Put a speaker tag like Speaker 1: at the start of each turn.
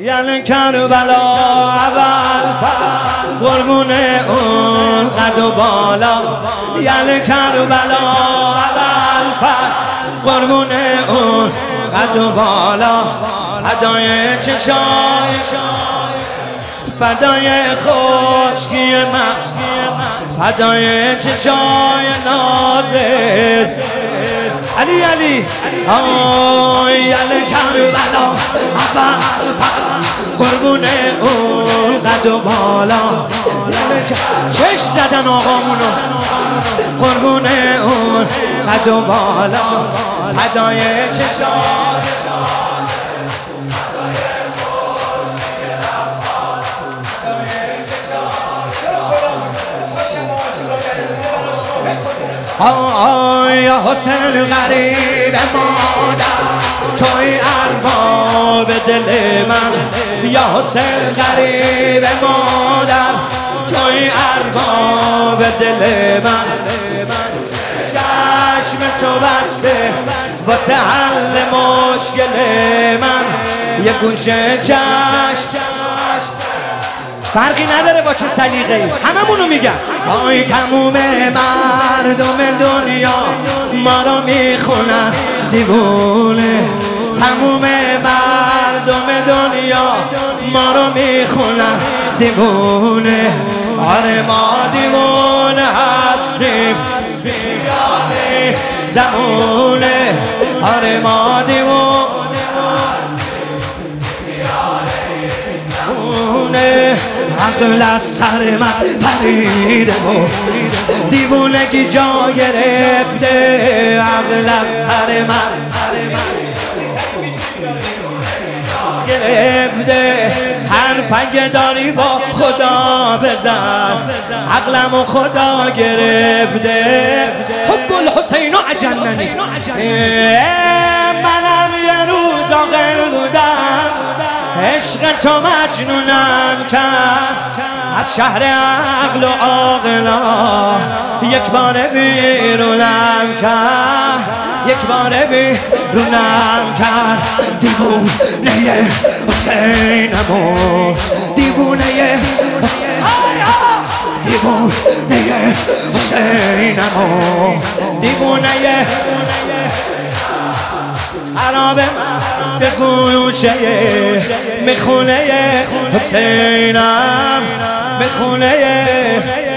Speaker 1: یعنی کربلا اول قربون اون قد و بالا، یعنی کربلا اول قربون اون قد و بالا، هدای چشای فدای خشکی من، فدای چشای نازت علی علی آی علی کربلا اول قربون اون قد و بالا، چش زدن آقامونو قربون اون قد و بالا، هدای چشای آی حسین غریب مادر توی ارباب دل من، یا حسین غریب مادر توی ارباب دل من، چشم تو بسته واسه حل مشکل من، یه گوشه چشم فرقی نداره با چه سلیقه‌ای، هممونو میگن. آی تموم مردم دنیا ما رو میخونن دیوونه، تموم مردم دنیا ما رو میخونن دیوونه، آره ما دیوونه هستیم بیاده زمونه، آره ما دیوونه عقل از سر من پریده و دیوونگی جا گرفته، عقل از سر من گرفته، حرف داری با خدا بزن، عقلمو خدا گرفته، حب الحسین و عجننی، منم یه روز عاقل بودم، عشق تو مجنونم کرد، از شهر عقل و عاقلا یک بار بیرونم کرد، یک بار بیرونم کرد، دیوونه حسینمو دیوونه دیوونه حسینمو دیوونه عرب به گوشه میخونه حسینم، میخونه